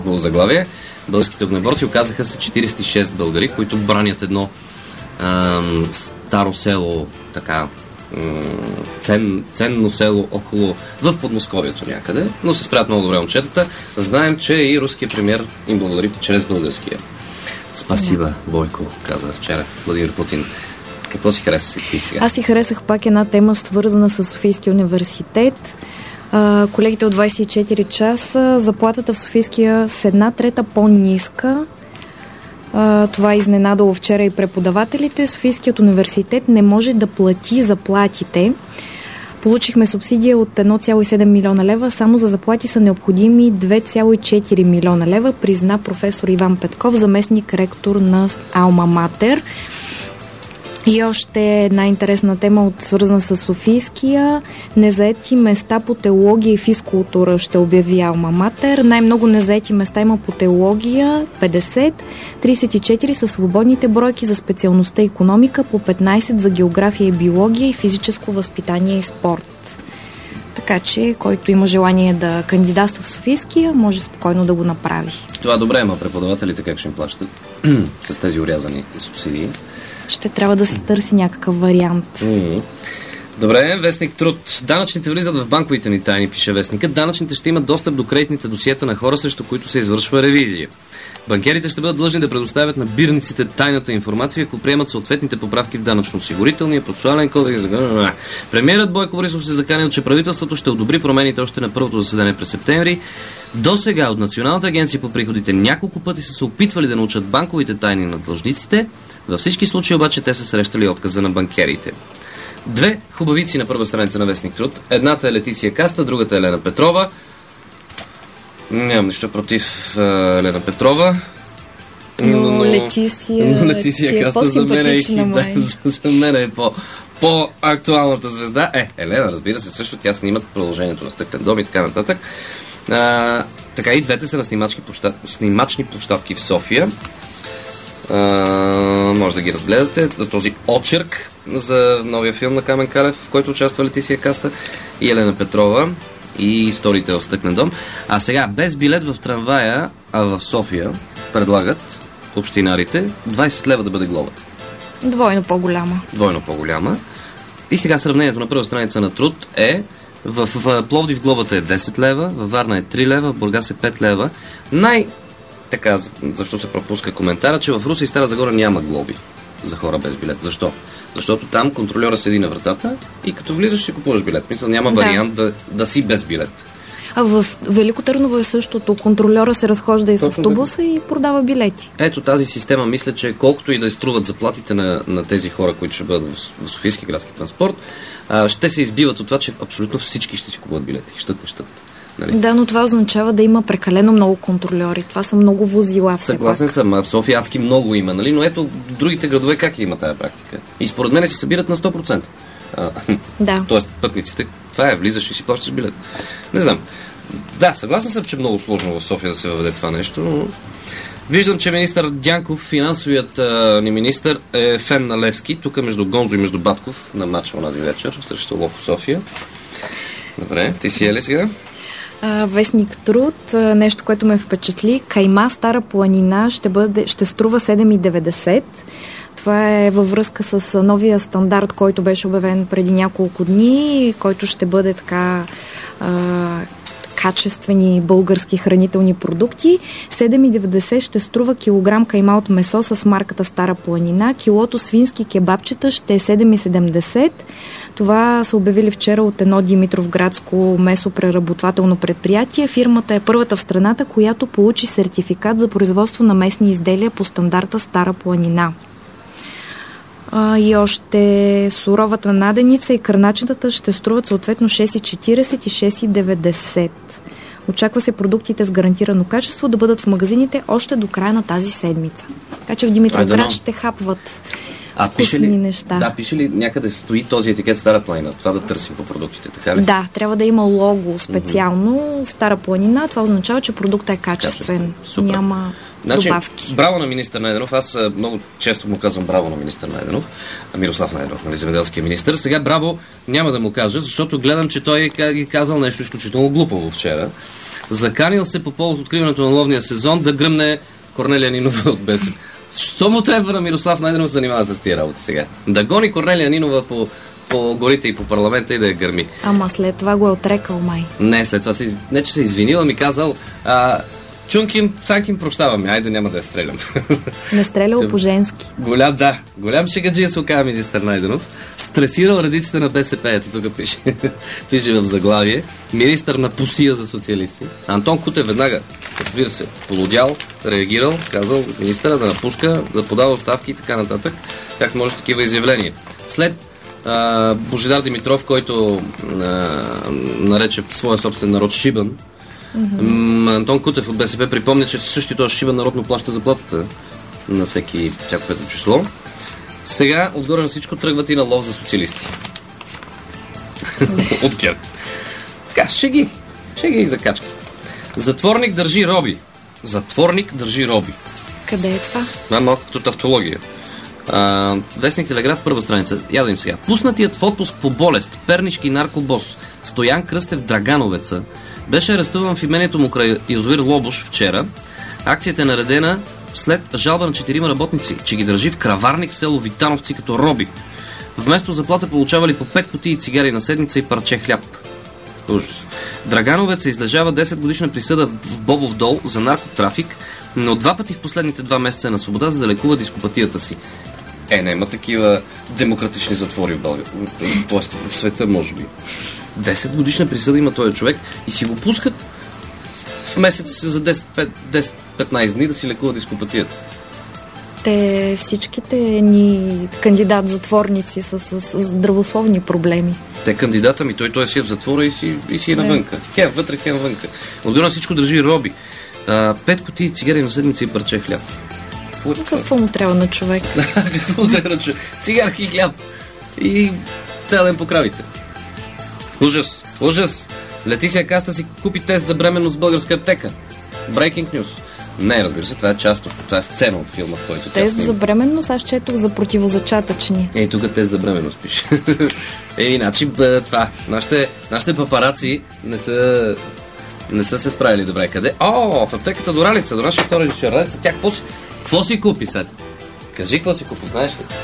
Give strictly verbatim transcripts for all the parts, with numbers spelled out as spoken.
хубаво заглавие. Българските огнеборци оказаха се четиридесет и шест българи, които бранят едно ам, старо село, така Цен, ценно село около в Подмосковието някъде, но се справят много добре момчетата. Знаем, че и руският премиер им благодари чрез българския. Спасибо, Бойко, каза вчера Владимир Путин. Какво си хареса ти сега? Аз си харесах пак една тема, свързана с Софийския университет. А, колегите от двадесет и четири часа, заплатата в Софийския с една трета по-ниска. Uh, това е изненадало вчера и преподавателите. Софийският университет не може да плати заплатите. Получихме субсидия от едно цяло и седем милиона лева. Само за заплати са необходими две цяло и четири милиона лева, призна професор Иван Петков, заместник ректор на Алма Матер. И още една интересна тема, от, свързана с Софийския. Незаети места по теология и физкултура ще обяви Алма Матер. Най-много незаети места има по теология петдесет, тридесет и четири са свободните бройки за специалността икономика, по петнайсет за география и биология и физическо възпитание и спорт. Така че, който има желание да кандидатства в Софийския, може спокойно да го направи. Това добре, ама преподавателите как ще им плащат с тези урязани субсидии? Ще трябва да се търси някакъв вариант. Mm-hmm. Добре, вестник Труд. Данъчните влизат в банковите ни тайни, пише вестника. Данъчните ще имат достъп до кредитните досиета на хора, срещу които се извършва ревизия. Банкерите ще бъдат длъжни да предоставят на бирниците тайната информация, ако приемат съответните поправки в данъчно-осигурителния процесуален кодекс. Премиерът Бойко Борисов се заканил, че правителството ще одобри промените още на първото заседание през септември. До сега от Националната агенция по приходите няколко пъти са се опитвали да научат банковите тайни на длъжниците. Във всички случаи обаче те са срещали отказа на банкерите. Две хубавици на първа страница на вестник Труд. Едната е Летисия Каста, другата е Елена Петрова. Нямам нищо против uh, Елена Петрова. Но, но Летисия, но Летисия е Каста за мен е, да, за, за мен е по, по-актуалната звезда. Е, Елена, разбира се, също тя снимат продължението на Стъклен дом и така нататък. А, така и двете са на снимачни, площад... снимачни площадки в София. А, може да ги разгледате. Този очерк за новия филм на Камен Калев, в който участва Летисия Каста и Елена Петрова и историите в Стъклен дом. А сега, без билет в трамвая, а в София предлагат общинарите двайсет лева да бъде глобата. Двойно по-голяма. Двойно по-голяма. И сега сравнението на първа страница на Труд е в, в, в Пловдив глобата е десет лева, във Варна е три лева, в Бургас е пет лева. Най- така, защо се пропуска коментара, че в Русе и Стара Загора няма глоби за хора без билет. Защо? Защото там контролера седи на вратата и като влизаш ще купуваш билет. Мисля, няма да. вариант да, да си без билет. А в Велико Търново е същото. Контролера се разхожда и с автобуса и продава билети. Ето тази система, мисля, че колкото и да изтруват заплатите на, на тези хора, които ще бъдат в, в Софийски градски транспорт, а, ще се избиват от това, че абсолютно всички ще си купуват билети. Щат, не щат. Нали? Да, но това означава да има прекалено много контролери. Това са много возила. Съгласен съм, в София адски много има, нали? Но ето другите градове как има тая практика. И според мен се събират на сто процента. А, да. Тоест пътниците, това е, влизаш и си плащаш билет. Не знам. Да, съгласен съм, че е много сложно в София да се въведе това нещо, но виждам, че министър Дянков, финансовият а, ни министър, е фен на Левски, тук между Гонзо и между Батков, на матча онази вечер, срещу Локо София. Добре, ти си е ли сега? А, вестник Труд, а, нещо, което ме впечатли. Кайма Стара планина ще, бъде, ще струва седем и деветдесет. Това е във връзка с новия стандарт, който беше обявен преди няколко дни, който ще бъде така а, качествени български хранителни продукти. седем и деветдесет ще струва килограм кайма от месо с марката Стара планина. Килото свински кебабчета ще е седем и седемдесет. Това са обявили вчера от едно Димитровградско месопреработвателно предприятие. Фирмата е първата в страната, която получи сертификат за производство на месни изделия по стандарта Стара планина. А, и още суровата наденица и кърначетата ще струват съответно шест и четиридесет и шест и деветдесет. Очаква се продуктите с гарантирано качество да бъдат в магазините още до края на тази седмица. Така че в Димитровград ще хапват а, вкусни ли, неща. Да, пише ли някъде стои този етикет Стара планина? Това да търсим по продуктите, така ли? Да, трябва да има лого специално mm-hmm. Стара планина. Това означава, че продуктът е качествен. Качествен. Няма значи, добавки. Браво на министър Найденов. Аз много често му казвам браво на министър Найденов. Мирослав Найденов, нали, земеделския министър. Сега браво няма да му кажа, защото гледам, че той е казал нещо изключително глупаво вчера Заканил се по повод откриването на ловния сезон да гръмне Корнелия Нинова от БСП. Що му трябва на Мирослав Найденов занимава с тия работи сега? Да гони Корнелия Нинова по, по горите и по парламента и да я гърми. Ама след това го е отрекал май. Не, след това се, не че се извинила, ми казал а, Чунким, Цанким, прощаваме, айде няма да я стрелям. Не стрелял по-женски. Голям, да, голям шегаджия се оказа министър Найденов. Стресирал редиците на БСП, ето тук пише. Пише в заглавие. Министър на пусия за социалисти. Антон Кутев веднага, разбира се, полудял, реагирал, казал министъра да напуска, да подава оставки и така нататък. Как може такива изявления. След а, Божидар Димитров, който а, нарече своя собствен народ Шибан, Mm-hmm. Антон Кутев от БСП припомня, че същото този Шибан народно плаща заплатата на всеки всяко пето число. Сега, отгоре на всичко, тръгват и на лов за социалисти. От ГЕРБ. Така, шеги. Шеги и закачки. Затворник държи роби. Затворник държи роби. Къде е това? Това е малко като тавтология. А, Вестник Телеграф, първа страница. Я да им сега. Пуснатият в отпуск по болест пернишки наркобос Стоян Кръстев Драгановеца беше арестуван в имението му край язовир Лобош вчера. Акцията е наредена след жалба на четирима работници, че ги държи в краварник в село Витановци като роби. Вместо заплата получавали по пет кутии цигари на седмица и парче хляб. Ужас. Драгановец излежава десет годишна присъда в Бобов дол за наркотрафик, но два пъти в последните два месеца е на свобода, за да лекува дископатията си. Е, няма такива демократични затвори в България. Тоест в света, може би. десет годишна присъда има този човек и си го пускат в месеца за десет-петнайсет дни да си лекува дископатията. Те всичките ни кандидат-затворници са с, с здравословни проблеми. Те кандидата ми, той, той си е в затвора и си, и си е навънка. Хем вътре, хем навънка. Отгоре всичко държи роби. А, пет кутии цигари на седмица и парче хляб. Какво му трябва на човек? Какво му трябва на човек? Цигарки и хляб. И цял ден по кравите. Ужас, ужас. Летисия Каста си купи тест за бременност в българска аптека. Breaking news. Не, разбира се, това е част от, това е сцена от филма, в който тест за бременност, аз четох за противозачатъчни. Ей, тук тест за бременност пише. Ей, значи, това, нашите, нашите папараци не са, не са се справили добре. Къде? О, в аптеката до Ралица, до нашия втори режисьор Ралица. Тя какво си, какво си купи сега? Кажи, какво си купи, знаеш ли?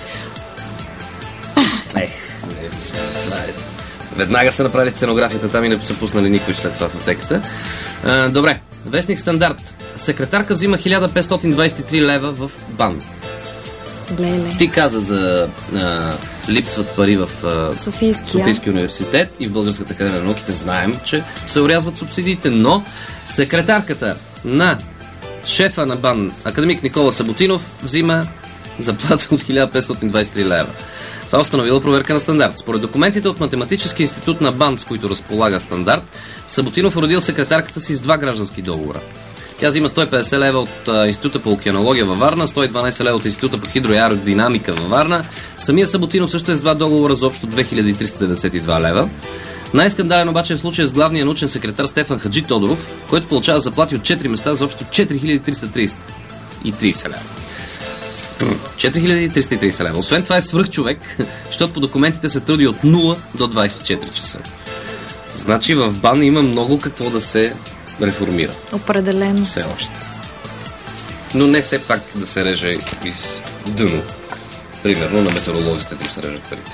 Ех, не, знаеш. Веднага са направили сценографията там и не са пуснали никой след това в аптеката. А, добре, Вестник Стандарт. Секретарка взима хиляда петстотин двайсет и три лева в БАН. Леле. Ти каза за а, липсват пари в а, Софийския. Софийския университет и в Българската академия на науките. Знаем, че се орязват субсидиите, но секретарката на шефа на БАН, академик Никола Саботинов, взима заплата от хиляда петстотин двайсет и три лева. Това установила проверка на Стандарт. Според документите от Математическия институт на БАН, с които разполага Стандарт, Саботинов родил секретарката си с два граждански договора. Тя взима сто и петдесет лева от а, Института по океанология във Варна, сто и дванайсет лева от Института по хидро- и аеродинамика във Варна. Самия Саботинов също е с два договора за общо две хиляди триста деветдесет и два лева. Най-скандален обаче е случая с главния научен секретар Стефан Хаджи Тодоров, който получава заплати от четири места за общо четири хиляди триста и трийсет лева. четири хиляди триста и трийсет лева. Освен това е свръхчовек, защото по документите се труди от нула до двайсет и четири часа. Значи в БАН има много какво да се реформира. Определено. Все още. Но не все пак да се реже из дъно. Примерно на метеоролозите да им се режат парите.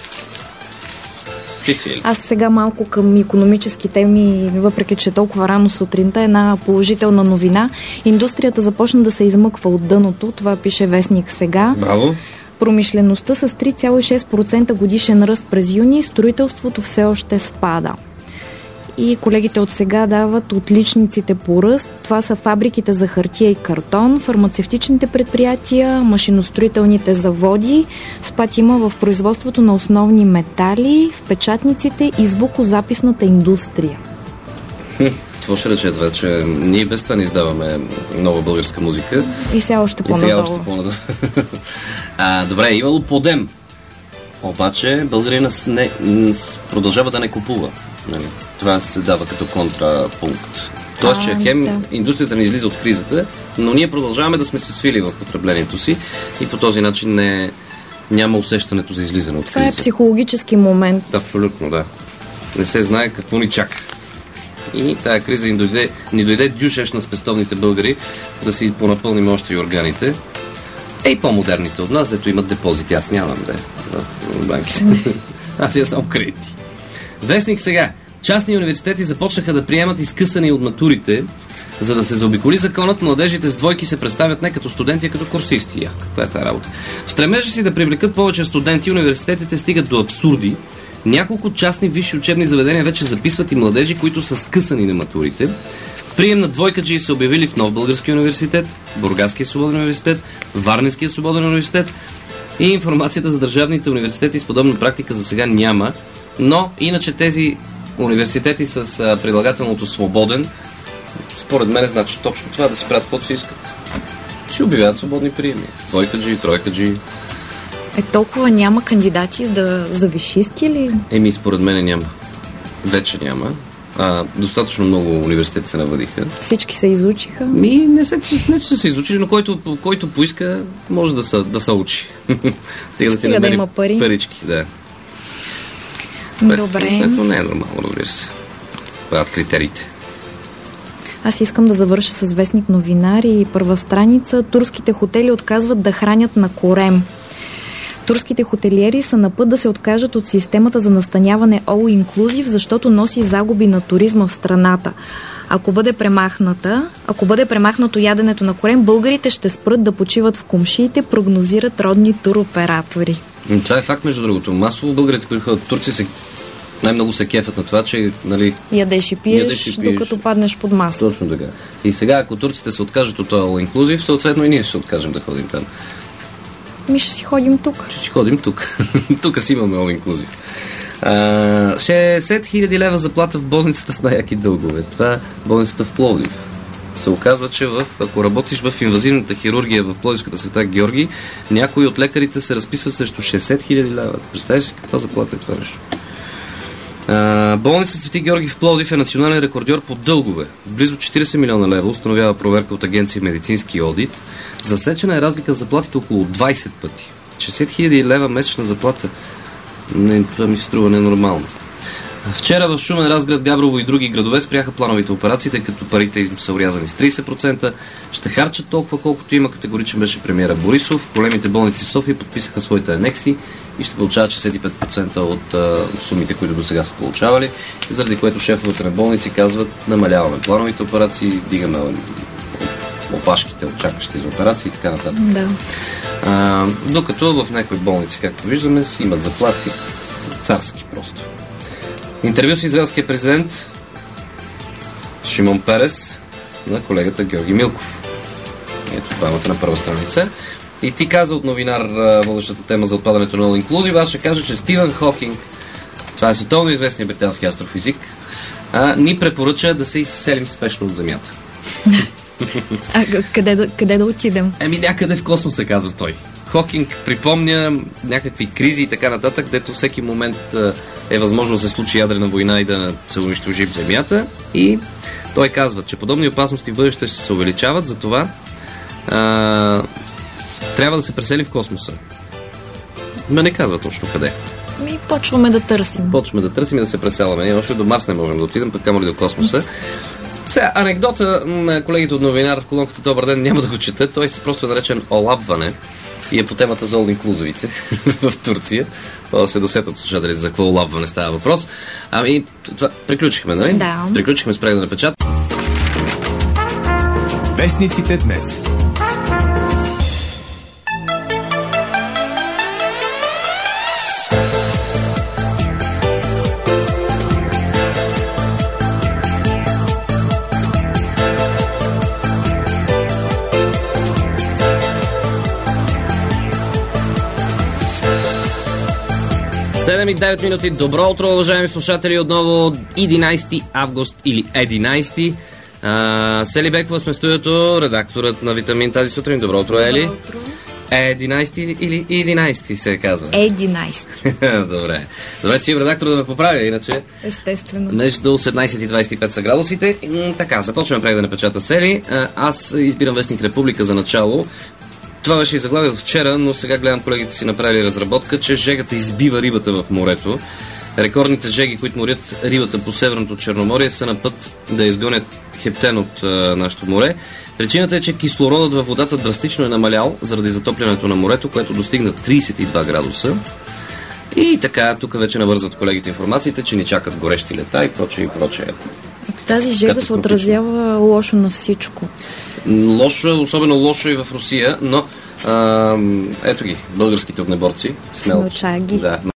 Аз сега малко към икономически теми, въпреки че толкова рано сутринта, една положителна новина. Индустрията започна да се измъква от дъното. Това пише Вестник сега. Браво! Промишлеността с три цяло и шест процента годишен ръст през юни, строителството все още спада. И колегите от сега дават отличниците по ръст. Това са фабриките за хартия и картон, фармацевтичните предприятия, машиностроителните заводи. Спад има в производството на основни метали, в печатниците и звукозаписната индустрия. Това ще рече това, че ние без това не издаваме нова българска музика. И сега още по-надолу. И сега още по-надолу. а, добре, имало подем. Обаче българина не, продължава да не купува. Нали? Това се дава като контрапункт. Тоест, че хем да. Индустрията не излиза от кризата, но ние продължаваме да сме се свили в потреблението си и по този начин не, няма усещането за излизане от това криза. Това е психологически момент. Абсолютно, да. Не се знае какво ни чака. и тая криза им дойде, ни дойде дюшеш на спестовните българи да си понапълним още и органите. Е, и по-модерните от нас, дето имат депозити. Аз нямам, да, в банките. Аз я само кредити. Вестник сега. Частни университети започнаха да приемат изкъсани от матурите, за да се заобиколи законът. Младежите с двойки се представят не като студенти, а като курсисти. Я, каква е тази работа? В стремежа си да привлекат повече студенти, университетите стигат до абсурди. Няколко частни висши учебни заведения вече записват и младежи, които са скъсани на матурите. Прием на двойкаджии са обявили в Нов български университет, Бургаския свободен университет, Варненския свободен университет, и информацията за държавните университети с подобна практика за сега няма, но иначе тези университети с а, прилагателното свободен, според мен значи точно това, да си правят каквото си искат. Ще обявяват свободни приеми. Двойкаджии, тройкаджии. Е, толкова няма кандидати да, за висшисти ли? Еми, според мен няма. Вече няма. А, достатъчно много университети се навъдиха. Всички се изучиха? Ми, не се, не че са се изучили, но който, който поиска, може да се, да се учи. Стига да си намери да има пари. Парички, да. Добре. Ето не е нормално, разбира се. Правят критериите. Аз искам да завърша с вестник новинари и първа страница. Турските хотели отказват да хранят на корем. Турските хотелиери са на път да се откажат от системата за настаняване All Inclusive, защото носи загуби на туризма в страната. Ако бъде премахната, ако бъде премахнато яденето на корем, българите ще спрат да почиват в комшиите, прогнозират родни туроператори. Това е факт, между другото. Масово българите, които ходят в Турция, се, най-много се кефят на това, че нали, ядеш и пиеш, ядеш и пиеш, докато паднеш под маса. Точно така. И сега, ако турците се откажат от това All Inclusive, съответно и ние ще се откажем да ходим там. Ми ще си ходим тук. Ще си ходим тук. Тук си имаме All Inclusive. шестдесет хиляди лева заплата в болницата с най-яки дългове. Това е болницата в Пловдив. Се оказва, че в, ако работиш в инвазивната хирургия в Пловдивската Света Георги, някои от лекарите се разписват срещу шестдесет хиляди лева. Представяш си каква заплата е това нещо? А, болница Свети Георги в Пловдив е национален рекордьор по дългове. Близо четиридесет милиона лева установява проверка от агенция Медицински одит. Засечена е разлика в заплатите около двайсет пъти. шестдесет хиляди лева месечна заплата. Не, това ми се струва ненормално. Вчера в Шумен, Разград, Габрово и други градове спряха плановите операции, тъй като парите им са урязани с трийсет процента. Ще харчат толкова, колкото има, категоричен беше премиера Борисов. Големите болници в София подписаха своите анекси и ще получават шестдесет и пет процента от а, сумите, които до сега са получавали, заради което шефовете на болници казват: намаляваме плановите операции, дигаме опашките от чакащи за операции и така нататък. Да. А, докато в някои болници, както виждаме, си имат заплати царски просто. Интервю с израелския президент Шимон Перес на колегата Георги Милков. Ето двамата на първа страница. И ти каза от новинар водещата тема за отпадането на All Inclusive. Аз ще кажа, че Стивън Хокинг, това е световно известният британски астрофизик, а, ни препоръча да се изселим спешно от Земята. А къде да, къде да отидем? Еми някъде в космоса, казва той. Хокинг припомня някакви кризи и така нататък, дето всеки момент е възможно да се случи ядрена война и да се унищожи в Земята. И той казва, че подобни опасности в бъдеще ще се увеличават, затова а, трябва да се пресели в космоса. Ма не казва точно къде. Ми почваме да търсим. Почваме да търсим и да се преселваме. Ние още до Марс не можем да отидем, пък камо ли до космоса. Сега, анекдота на колегите от новинар в колонката Добър ден няма да го чета. Той се просто е наречен олапване и е по темата за All Inclusive в Турция. Да се досетат слушателите за какво олапване става въпрос. Ами, това, приключихме, нали? Да. Приключихме с прегледа на печат. Вестниците днес. седем и девет минути. Добро утро, уважаеми слушатели. Отново единайсети август или единайсети. А, Сели Бекова сме в студиото, редакторът на Витамин тази сутрин. Добро утро, Ели. Добро утро. единайсети или единайсети се казва? единайсети. Добре. Добре, си редактор да ме поправя, иначе. Естествено. Днес до осемнайсет и двайсет и пет са градусите. Така, започваме прегледа на печата, Сели. Аз избирам вестник Република за начало. Това беше и заглавието вчера, но сега гледам колегите си направили разработка, че жегата избива рибата в морето. Рекордните жеги, които морят рибата по Северното Черноморие, са на път да изгонят хептен от а, нашето море. Причината е, че кислородът във водата драстично е намалял заради затоплянето на морето, което достигна трийсет и два градуса. И така, тук вече навързват колегите информациите, че ни чакат горещи лета и прочее и прочее. Тази жега се отразява лошо на всичко. Лошо, особено лошо и в Русия, но а, ето ги, българските огнеборци. Смелчаги. Да.